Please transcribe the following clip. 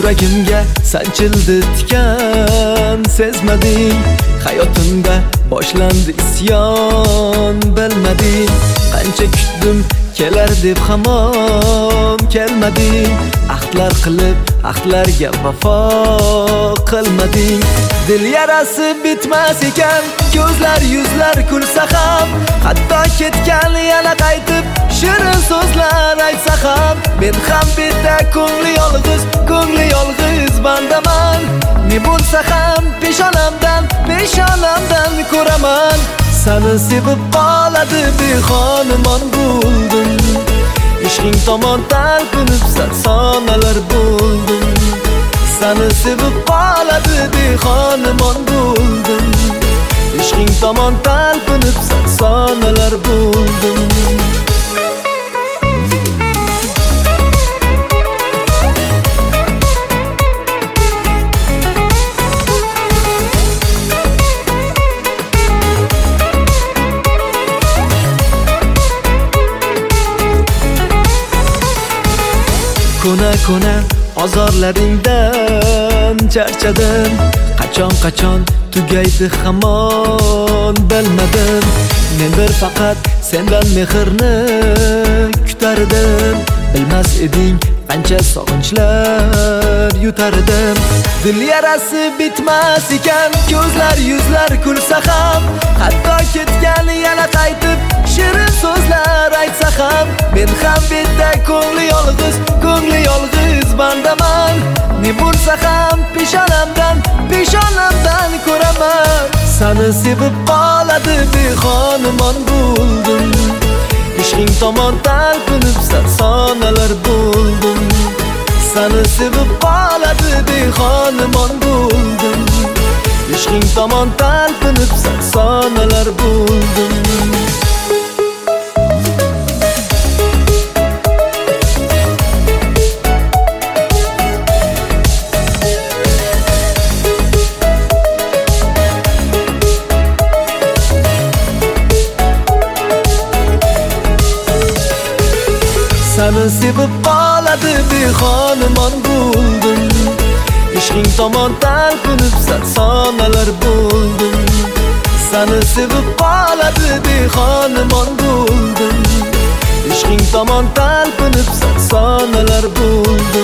Yuragimga sanchildi tikan, sezmading. Hayotimda boshlandi isyon, bilmading. Qancha kutdim kelar deb hamon kelmading. Ahdlar qilib ahdlarga vafo qilmading. Dil yarasi bitmas ekan, ko'zlar yuzlar kulsa ham, hatto ketgan yana qaytib shirin so'zlar aytsa ham, men ham bitta ko'ngli yolg'iz bandaman. Ne bo'lsa ham peshonamdan ko'raman. Seni sevib qoladi behonimon bo'ldim. Ishqing tomon talpinib sonalar bo'ldim. Seni sevib qoladi behonimon bo'ldim. Ishqing tomon talpinib sonalar bo'ldim. Kona ozorlaringdan charchadim. Qachon tugaydi hamon bilmadim. Men bir faqat sendan mehrni kutardim. Bilmas eding qancha sog'inchlar yutardim. Dil yarasi bitmas ekan, ko'zlar yuzlar kulsa ham, hatto ketgan yana qaytib shirin so'zlar aytsa ham, men ham bitta ko'ngli yolg'iz bandaman. Ne bo'lsa ham peshonamdan ko'raman. Seni sevib qoladi behonimon bo'ldim. Ishqing tomon talpinib sonalar bo'ldim. Seni sevib qoladi behonimon bo'ldim. Ishqing tomon talpinib sonalar bo'ldim. Seni sevib qoladi behonimon bo'ldim. Ishqing tomon talpinib sonalar bo'ldim. Seni sevib qoladi behonimon bo'ldim. Ishqing tomon talpinib sonalar bo'ldim.